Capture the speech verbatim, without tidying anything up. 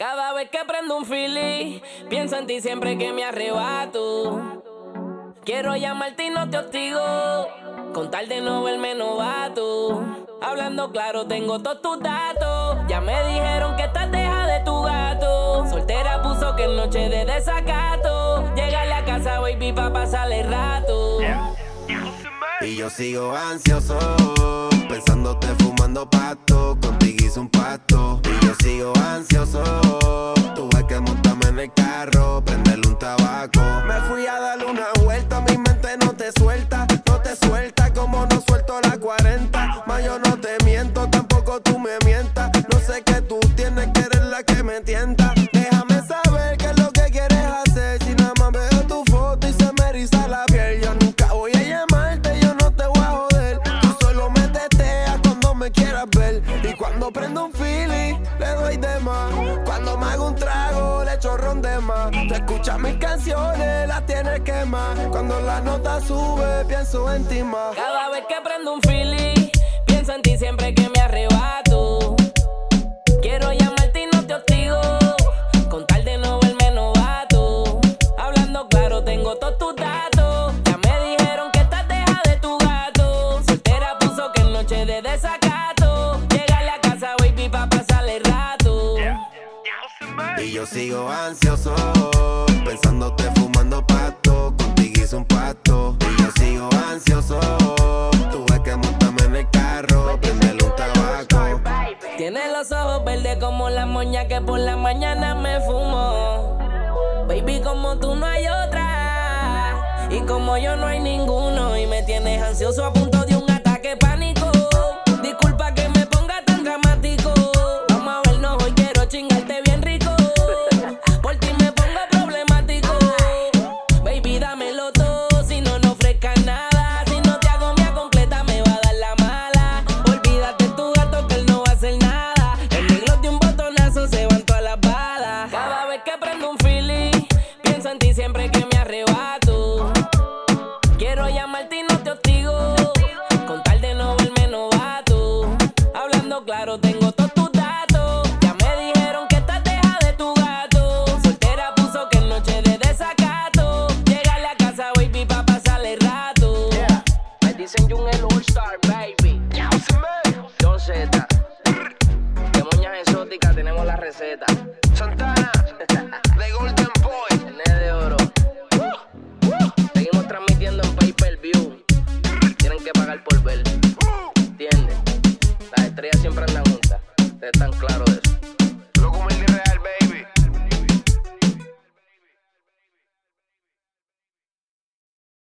Cada vez que prendo un feeling, pienso en ti siempre que me arrebato. Quiero llamarte y no te hostigo, con tal de no verme novato. Hablando claro, tengo todos tus datos. Ya me dijeron que estás deja de tu gato. Soltera puso que es noche de desacato. Llega a la casa, baby, pa' pasarle el rato. Y yo sigo ansioso, pensándote fumando pasto. Contigo hice un pacto. Y yo sigo ansioso, tuve que montarme en el carro, prenderle un tabaco. Me fui a darle una vuelta, mi mente no te suelta. No te suelta como no suelto la cuarenta. Mas yo no te miento, tampoco tú me mientas. No sé qué tú tienes, que eres la que me tienta. Déjame saber qué es lo que quieres hacer. Si nada más veo tu foto y se me eriza la piel. Yo nunca voy a llamarte, yo no te voy a joder. Tú solo me teteas cuando me quieras ver. Y cuando prendo un feeling, le doy de más. Cuando me hago un trago, le echo ron de más. Tú escuchas mis canciones, las tienes que más. Cuando la nota sube, pienso en ti más. Cada vez que prendo un feeling, pienso en ti siempre que me arrebato. Quiero llamarte y no te hostigo, con tal de no verme novato. Hablando claro, tengo todos tus datos. Ya me dijeron que estás deja de tu gato. Soltera puso que es noche de desacato. Llega a la casa, baby, pa' pasarle el rato. Y yo sigo ansioso, pensándote fumando pasto. Contigo hice un pacto. Y yo sigo ansioso, tuve que montarme en el carro, prenderle un tabaco. Tiene los ojos verdes como la moña que por la mañana me fumo. Baby, como tú no hay otra, y como yo no hay ninguno. Y me tienes ansioso a punto de un ataque pánico. Disculpa que me ponga tan dramático. Vamos a vernos hoy, quiero chingarte bien rico. Por ti me pongo problemático. Baby, dámelo todo, si no, no ofrezcas nada. Si no te hago mía completa, me va a dar la mala. Olvídate tu gato que él no va a hacer nada. En negro de un botonazo se van todas las balas. Cada vez que prendo un feeling, pienso en ti siempre que me arrebato. Quiero llamarte y no te hostigo, con tal de no verme novato. Hablando claro, tengo todos tus datos. Ya me dijeron que estás deja de tu gato. Soltera puso que es noche de desacato. Llega a la casa, baby, pa' pasarle el rato. Yeah. Me dicen Jungel All Star, baby. Don Z. De moñas exóticas tenemos la receta. Santana, de Golden